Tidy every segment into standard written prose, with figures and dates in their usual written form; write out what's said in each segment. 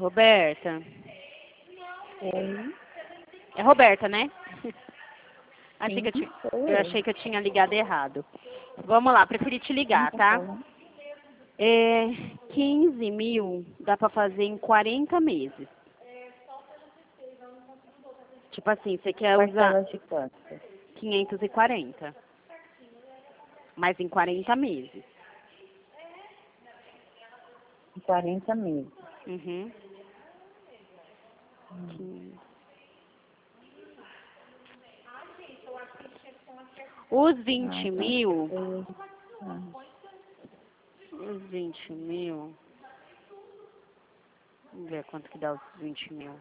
Roberta. Oi. É Roberta, né? Sim, Eu achei que eu tinha ligado errado. Vamos lá, preferi te ligar, tá? 15 mil dá pra fazer em 40 meses. Tipo assim, você quer usar Parcelas de quanto? 540. Mas em 40 meses. Em 40 meses. Uhum. Os 20 mil. Os 20 mil. Vamos ver quanto que dá os 20 mil.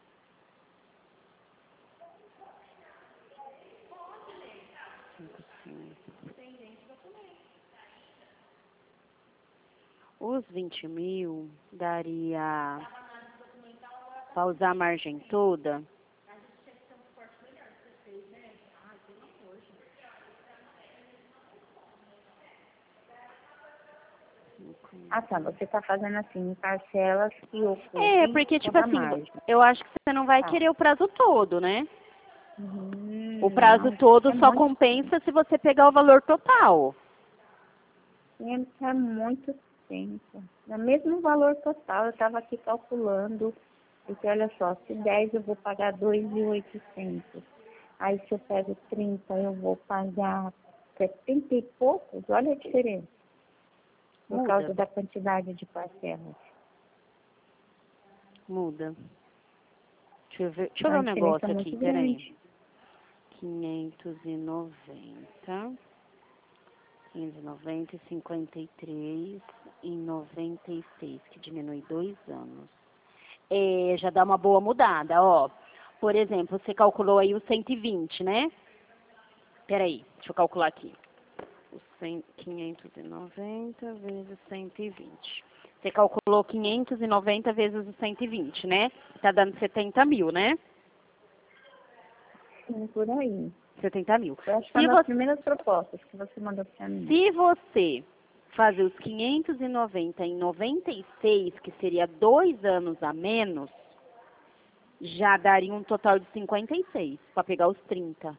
Os 20 mil daria para usar a margem toda. Ah, tá. Você tá fazendo assim, em parcelas que ocupem É, porque tipo toda a assim, margem. eu acho que você não vai Tá. querer o prazo todo, né? O prazo Não, todo é só muito compensa se você pegar o valor total. tempo, é muito tempo. No mesmo valor total, eu estava aqui calculando, porque olha só, se 10 eu vou pagar 2.800. Aí se eu pego 30 eu vou pagar 70 e poucos, olha a diferença. Por Muda. causa da quantidade de parcelas. Muda. Deixa eu ver A um diferença é negócio aqui, muito peraí. grande. 590, 590 e 53 e 96, que diminui 2 anos. É, já dá uma boa mudada, ó. Por exemplo, você calculou aí os 120, né? Peraí, deixa eu calcular aqui. Os 590 vezes 120. Você calculou 590 vezes os 120, né? Tá dando 70 mil, né? Sim, por aí. 70 mil. Eu acho que foi uma das primeiras propostas que você mandou para mim. Se você fazer os 590 em 96, que seria 2 anos a menos, já daria um total de 56 para pegar os 30.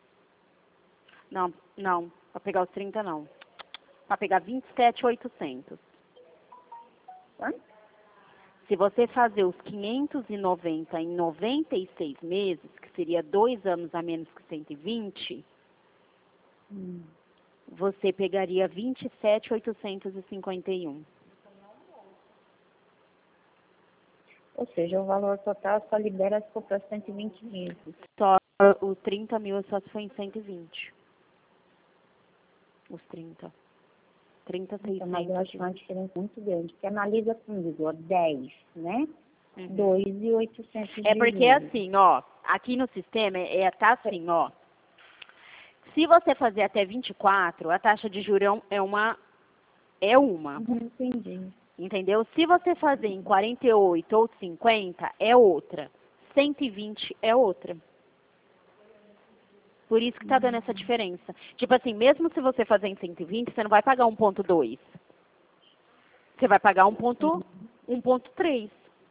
Não, para pegar os 30 não. Para pegar 27.800. Quanto? Se você fazer os 590 em 96 meses, que seria 2 anos a menos que 120, você pegaria 27.851. Ou seja, o valor total só libera se for para 120 meses. Só os 30 mil só se for em 120. Os 30. 30, Então, mas eu 600. acho uma diferença muito grande. Porque analisa comigo, ó, 10, né? Uhum. 2.800 É de porque juros. assim, ó, aqui no sistema tá assim, ó. Se você fazer até 24, a taxa de juros é uma. Não entendi. Entendeu? Se você fazer em 48 ou 50, é outra. 120 é outra. Por isso que tá dando essa diferença. Tipo assim, mesmo se você fazer em 120, você não vai pagar 1.2. Você vai pagar 1.3.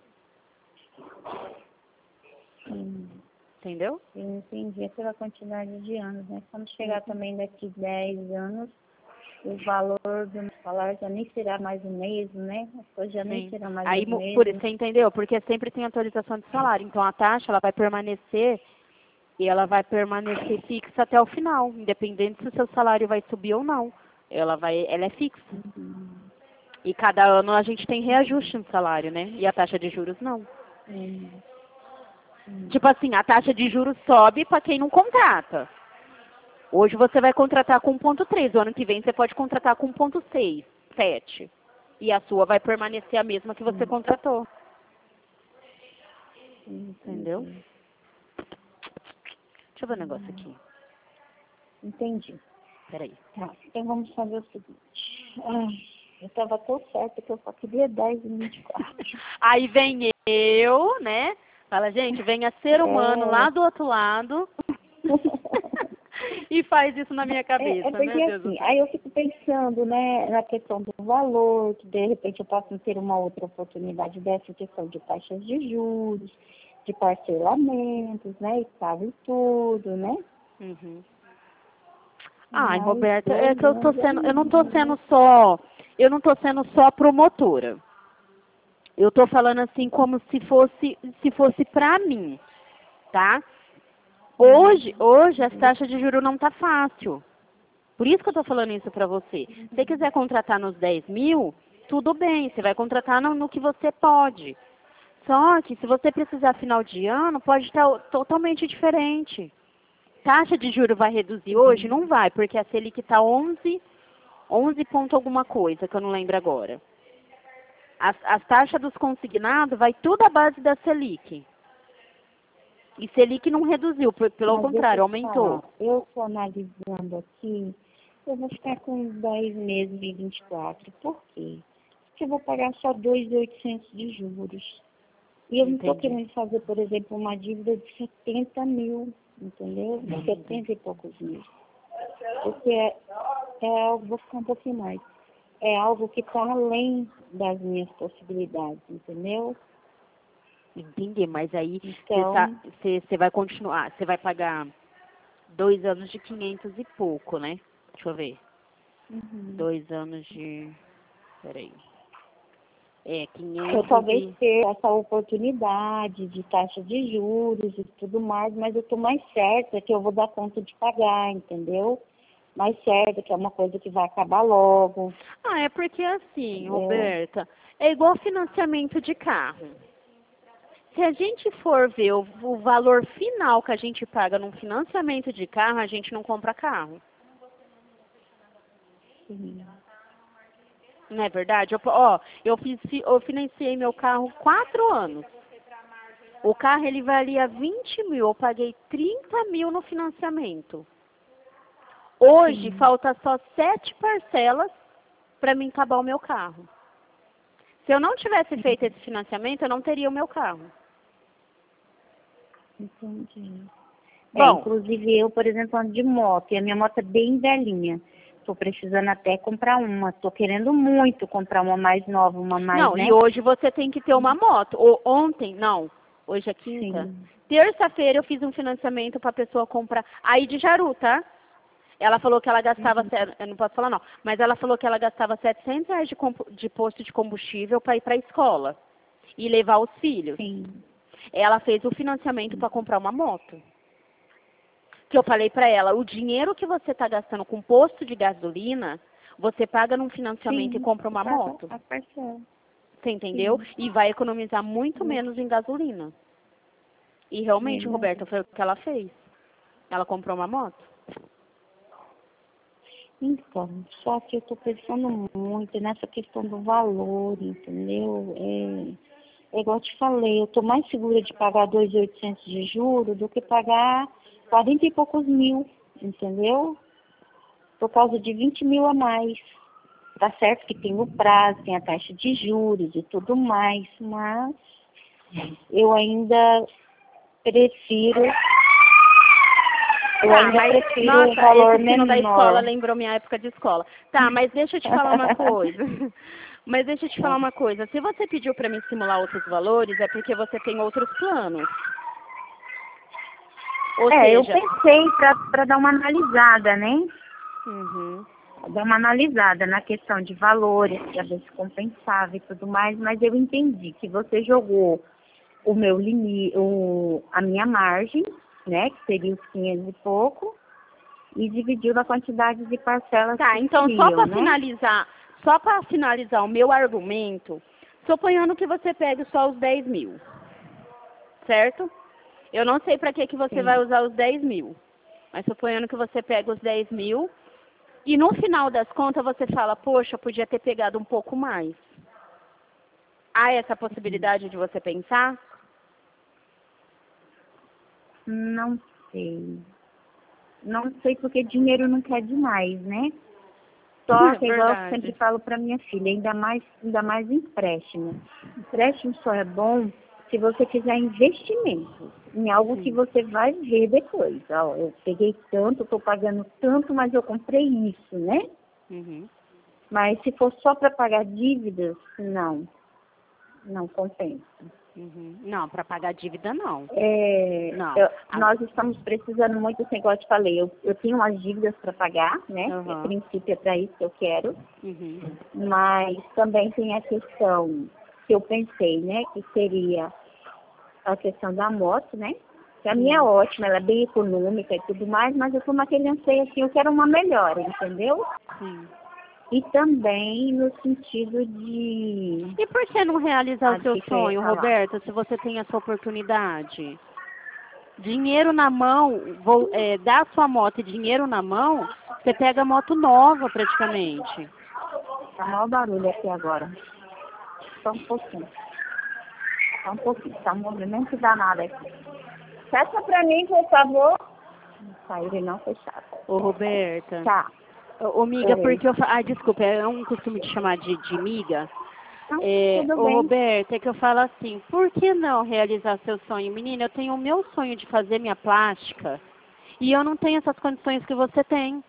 Entendeu? Eu entendi pela quantidade de anos, né? Quando chegar também daqui 10 anos, o valor do salário já nem será mais o mesmo, né? As coisas já nem Sim. serão mais Aí, as por mesmas. isso, você entendeu? Porque sempre tem atualização de salário. Então, a taxa, ela vai permanecer e ela vai permanecer fixa até o final, independente se o seu salário vai subir ou não. Ela é fixa. E cada ano a gente tem reajuste no salário, né? E a taxa de juros não. Tipo assim, a taxa de juros sobe para quem não contrata. Hoje você vai contratar com 1.3, o ano que vem você pode contratar com 1.6, 7. E a sua vai permanecer a mesma que você contratou. Entendeu? Deixa eu ver um negócio aqui. Entendi. Peraí. Tá, então vamos fazer o seguinte. Ai, eu estava tão certa que eu só queria 10 e 24. Aí vem eu, né? Fala, gente, venha ser humano lá do outro lado. e faz isso na minha cabeça, porque meu Deus do assim, céu. aí eu fico pensando, né, na questão do valor, que de repente eu posso ter uma outra oportunidade dessa questão de taxas de juros, de parcelamentos, né, e tal e tudo, né? Uhum. Ai, Mas Roberta, é que olhando eu não tô sendo só promotora. Eu tô falando assim como se fosse pra mim, tá? Hoje as taxas de juros não tá fácil. Por isso que eu tô falando isso pra você. Se você quiser contratar nos 10 mil, tudo bem, você vai contratar no que você pode. Só que se você precisar final de ano, pode estar totalmente diferente. Taxa de juro vai reduzir hoje? Não vai, porque a Selic está 11 ponto alguma coisa, que eu não lembro agora. As taxas dos consignados vai tudo à base da Selic. E Selic não reduziu, pelo Mas deixa eu contrário, te falar, aumentou. eu estou analisando aqui, eu vou ficar com 10 meses e 24. Por quê? Porque eu vou pagar só 2.800 de juros. E eu não estou Entendi. querendo fazer, por exemplo, uma dívida de 70 mil, entendeu? 70 e poucos mil. Porque é algo, vou ficar um pouquinho mais. É algo que está além das minhas possibilidades, entendeu? Entendi, mas aí Então, você vai continuar, você vai pagar 2 anos de 500 e pouco, né? Deixa eu ver. uhum. 2 anos de... Peraí. É, Eu 500 talvez e... ter essa oportunidade de taxa de juros e tudo mais, mas eu estou mais certa que eu vou dar conta de pagar, entendeu? Mais certa que é uma coisa que vai acabar logo. Ah, é porque assim, Entendeu? Roberta, é igual financiamento de carro. Se a gente for ver o valor final que a gente paga num financiamento de carro, a gente não compra carro. Sim. Não é verdade? Eu financiei meu carro 4 anos. O carro ele valia 20 mil, eu paguei 30 mil no financiamento. Hoje Sim, falta só 7 parcelas para mim acabar o meu carro. Se eu não tivesse feito esse financiamento, eu não teria o meu carro. entendi. Bom, Inclusive eu, por exemplo, ando de moto, e a minha moto é bem velhinha. Estou precisando até comprar uma. Estou querendo muito comprar uma mais nova, uma mais, não, e né? hoje você tem que ter uma moto. Ontem, não, hoje é quinta. Sim. Terça-feira eu fiz um financiamento para a pessoa comprar. Aí de Jaru, tá? Ela falou que ela gastava, eu não posso falar não, mas ela falou que ela gastava R$ 700 de posto de combustível para ir para a escola e levar os filhos. Sim. Ela fez o financiamento para comprar uma moto. Que eu falei para ela, o dinheiro que você está gastando com posto de gasolina, você paga num financiamento e Sim. compra Eu uma pago moto. a parcela. Você entendeu? Sim. E vai economizar muito menos em gasolina. E realmente, Verdade. Roberta, foi o que ela fez. Ela comprou uma moto. Então, só que eu estou pensando muito nessa questão do valor, entendeu? É igual eu te falei, eu estou mais segura de pagar 2.800 de juros do que pagar 40 e poucos mil, entendeu? Por causa de 20 mil a mais. Tá certo que tem o prazo, tem a taxa de juros e tudo mais, mas eu ainda prefiro, eu Tá, ainda mas, prefiro o nossa, valor esse sino da escola menor. lembrou minha época de escola. Tá, mas deixa eu te falar uma coisa. Mas deixa eu te falar uma coisa. Se você pediu para mim simular outros valores, é porque você tem outros planos. Ou Eu seja, pensei para dar uma analisada, né? uhum, Dar uma analisada na questão de valores, para ver se compensava e tudo mais, mas eu entendi que você jogou o meu limite, a minha margem, né, que seria os 500 e pouco, e dividiu na quantidade de parcelas tá, que então seriam, né? só para finalizar o meu argumento, suponhando que você pegue só os 10 mil, certo? Eu não sei para que você vai Sim. usar os 10 mil, mas suponhando que você pega os 10 mil, e no final das contas você fala, poxa, eu podia ter pegado um pouco mais. Há essa possibilidade de você pensar? Não sei. Não sei porque dinheiro não quer demais, né? Só É que, igual eu sempre verdade. falo para minha filha, ainda mais empréstimo. Empréstimo só é bom se você fizer investimento em algo que você vai ver depois. Ó, eu peguei tanto, estou pagando tanto, mas eu comprei isso, né? Uhum. Mas se for só para pagar dívidas, não compensa. Uhum. Não, para pagar dívida não. Não. Nós estamos precisando muito, assim, igual eu te falei, eu tenho umas dívidas para pagar, né? Uhum. A princípio é para isso que eu quero. Uhum. Mas também tem a questão que eu pensei, né? Que seria a questão da moto, né? Que a minha é ótima, ela é bem econômica e tudo mais, mas eu tô naquele anseio assim, eu quero uma melhor, entendeu? Sim. E também no sentido de... E por que não realizar o seu que eu ia sonho, falar? Roberta, se você tem essa oportunidade? Dinheiro na mão, dar sua moto e dinheiro na mão, você pega a moto nova praticamente. Tá maior barulho aqui agora. Só um pouquinho, tá um movimento danado aqui. Fecha pra mim, por favor. Não saiu, não fechado. Ô, Roberta. Tá. Ô, miga, porque eu... Ai, desculpa, é um costume de chamar de miga. Tudo Ô, bem. Roberta, é que eu falo assim, por que não realizar seu sonho? Menina, eu tenho o meu sonho de fazer minha plástica e eu não tenho essas condições que você tem.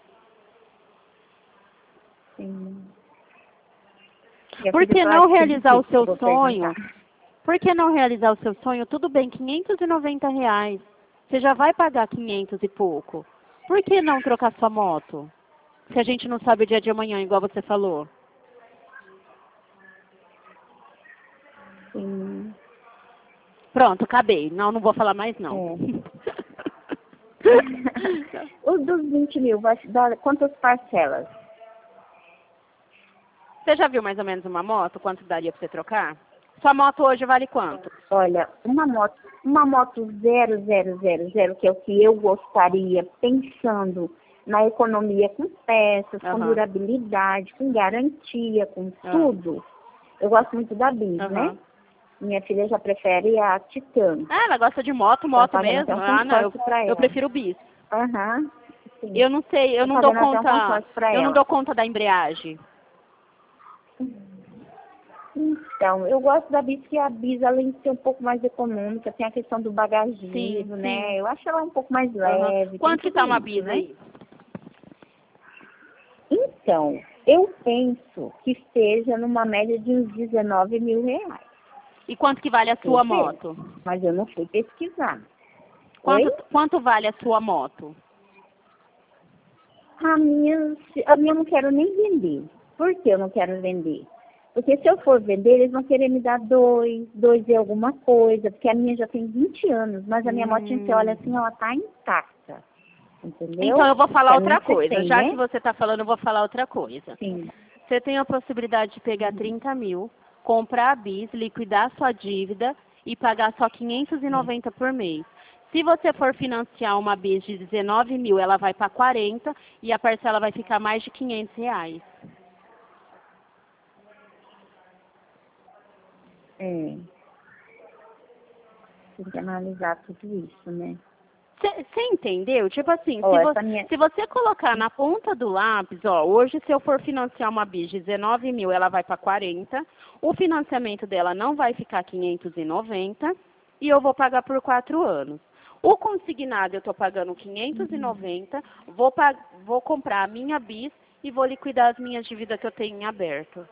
Sim. Por que não realizar o seu Vou sonho? perguntar. Por que não realizar o seu sonho? Tudo bem, R$ 590. Você já vai pagar 500 e pouco. Por que não trocar sua moto? Se a gente não sabe o dia de amanhã, igual você falou. Sim. Pronto, acabei. Não vou falar mais não. O dos 20 mil, vai dar quantas parcelas? Você já viu mais ou menos uma moto? Quanto daria para você trocar? Sua moto hoje vale quanto? Olha, uma moto 0000, que é o que eu gostaria, pensando na economia com peças, com durabilidade, com garantia, com tudo. Eu gosto muito da Bis, né? Minha filha já prefere a Titan. Ah, ela gosta de moto mesmo? Ah, não, eu prefiro o Bis. Sim. Eu não sei, eu não dou conta, eu não dou conta da embreagem. Então, eu gosto da Bis, porque a Bis, além de ser um pouco mais econômica, tem a questão do bagagismo, né? Eu acho ela um pouco mais leve. Quanto que tá uma isso, Bis né? aí? Então, eu penso que esteja numa média de uns 19 mil reais. E quanto que vale a sua moto? Mas eu não fui pesquisar. Quanto vale a sua moto? A minha eu não quero nem vender. Por que eu não quero vender? Porque se eu for vender, eles vão querer me dar dois e alguma coisa, porque a minha já tem 20 anos, mas a minha motinha, você olha assim, ela tá intacta. Entendeu? Então eu vou falar outra coisa. Tem, Já né? que você está falando, eu vou falar outra coisa. Sim. Você tem a possibilidade de pegar 30 mil, comprar a Bis, liquidar sua dívida e pagar só 590 por mês. Se você for financiar uma Bis de 19 mil, ela vai para 40 e a parcela vai ficar mais de 500 reais. Tem que analisar tudo isso, né? Você entendeu? Tipo assim, minha... se você colocar na ponta do lápis, ó, hoje se eu for financiar uma Bis de 19 mil, ela vai para 40, o financiamento dela não vai ficar 590 e eu vou pagar por 4 anos. O consignado eu estou pagando 590, vou comprar a minha Bis e vou liquidar as minhas dívidas que eu tenho em aberto.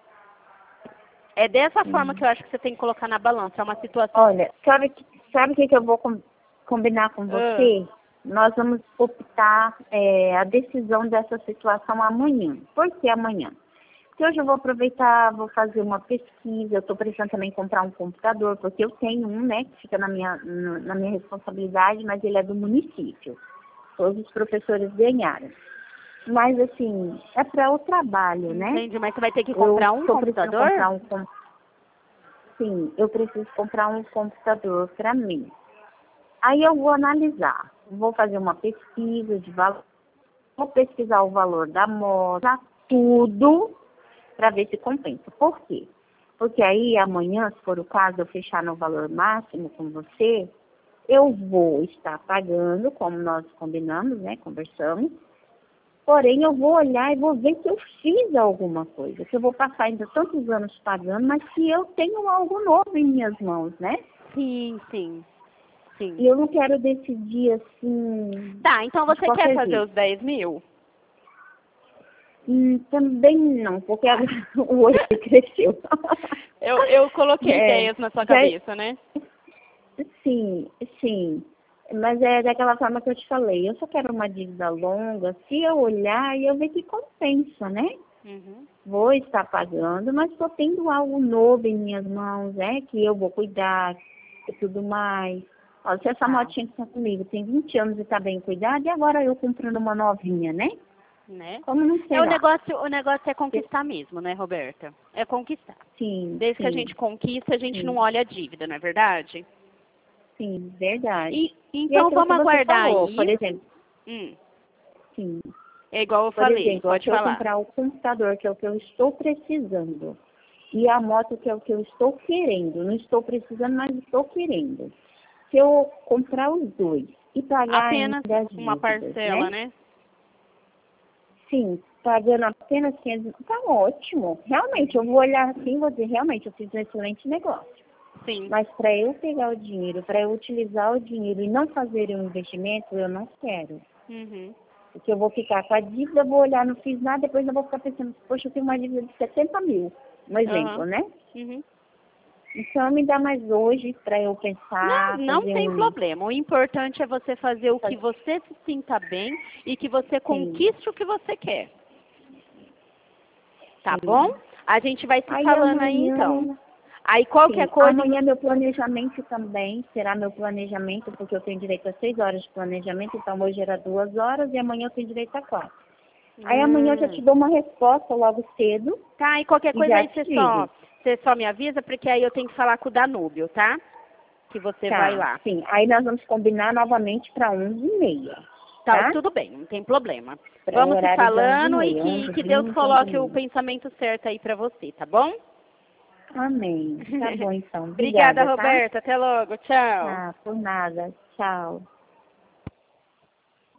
É dessa forma que eu acho que você tem que colocar na balança, é uma situação... Olha, sabe o que eu vou combinar com você? Nós vamos optar a decisão dessa situação amanhã. Por que amanhã? Porque hoje eu vou aproveitar, vou fazer uma pesquisa, eu estou precisando também comprar um computador, porque eu tenho um, né, que fica na minha responsabilidade, mas ele é do município. Todos os professores ganharam. Mas, assim, é para o trabalho, né? Entendi, mas você vai ter que comprar um computador? Sim, eu preciso comprar um computador para mim. Aí eu vou analisar, vou fazer uma pesquisa de valor, vou pesquisar o valor da moto, tudo, para ver se compensa. Por quê? Porque aí amanhã, se for o caso, eu fechar no valor máximo com você, eu vou estar pagando, como nós combinamos, né, conversamos, porém eu vou olhar e vou ver se eu fiz alguma coisa, que eu vou passar ainda tantos anos pagando, mas que eu tenho algo novo em minhas mãos, né? Sim, sim, sim. E eu não quero decidir assim, Tá, então de você qualquer quer fazer jeito. os 10 mil? Também não, porque agora o olho cresceu. Eu coloquei É, ideias na sua já, cabeça, né? sim, sim. Mas é daquela forma que eu te falei. Eu só quero uma dívida longa. Se eu olhar e eu ver que compensa, né? Uhum. Vou estar pagando, mas estou tendo algo novo em minhas mãos, que eu vou cuidar e tudo mais. Ó, se essa Tá. motinha que está comigo tem 20 anos e está bem cuidada, e agora eu comprando uma novinha, né? Né? Como não É, será? o negócio é conquistar mesmo, né, Roberta? É conquistar. Sim, Desde que a sim, gente conquista, a gente não sim, olha a dívida, não é verdade? sim, verdade. E, E então aquilo que vamos você aguardar falou, por isso. exemplo, Hum, sim. é igual eu Por falei, exemplo, pode se eu falar. comprar o computador, que é o que eu estou precisando, e a moto, que é o que eu estou querendo, não estou precisando, mas estou querendo. Se eu comprar os dois e pagar Apenas ainda as uma dívidas, parcela, né? né? Sim, pagando apenas 500, tá ótimo. Realmente, eu vou olhar assim e vou dizer, realmente, eu fiz um excelente negócio. Sim. Mas para eu pegar o dinheiro, para eu utilizar o dinheiro e não fazer um investimento, eu não quero. Uhum. Porque eu vou ficar com a dívida, vou olhar, não fiz nada, depois eu vou ficar pensando, poxa, eu tenho uma dívida de 70 mil, um exemplo, Aham. né? Uhum. Então, me dá mais hoje para eu Não, pensar, não fazer tem um... problema. O importante é você fazer o que você se sinta bem e que você Sim, conquiste o que você quer. Tá bom? sim. A gente vai se Aí falando aí então. amanhã, Aí qualquer sim, coisa. amanhã meu planejamento também será meu planejamento, porque eu tenho direito a 6 horas de planejamento, então hoje era 2 horas e amanhã eu tenho direito a 4. Aí amanhã eu já te Hum. dou uma resposta logo cedo Tá, e qualquer e coisa já aí te digo. você só me avisa, porque aí eu tenho que falar com o Danúbio, tá? Que você vai Tá, lá. sim. Aí nós vamos combinar novamente para 11h30, Tá, tá? tudo bem, não tem problema. Para o Vamos se horário de falando e 11h30, que Deus 11h20, coloque o 11h30. pensamento certo aí pra você, tá bom? Amém. Tá bom, então. Obrigada, Obrigada, tá? Roberta. Até logo. Tchau. Tá, por nada. Tchau.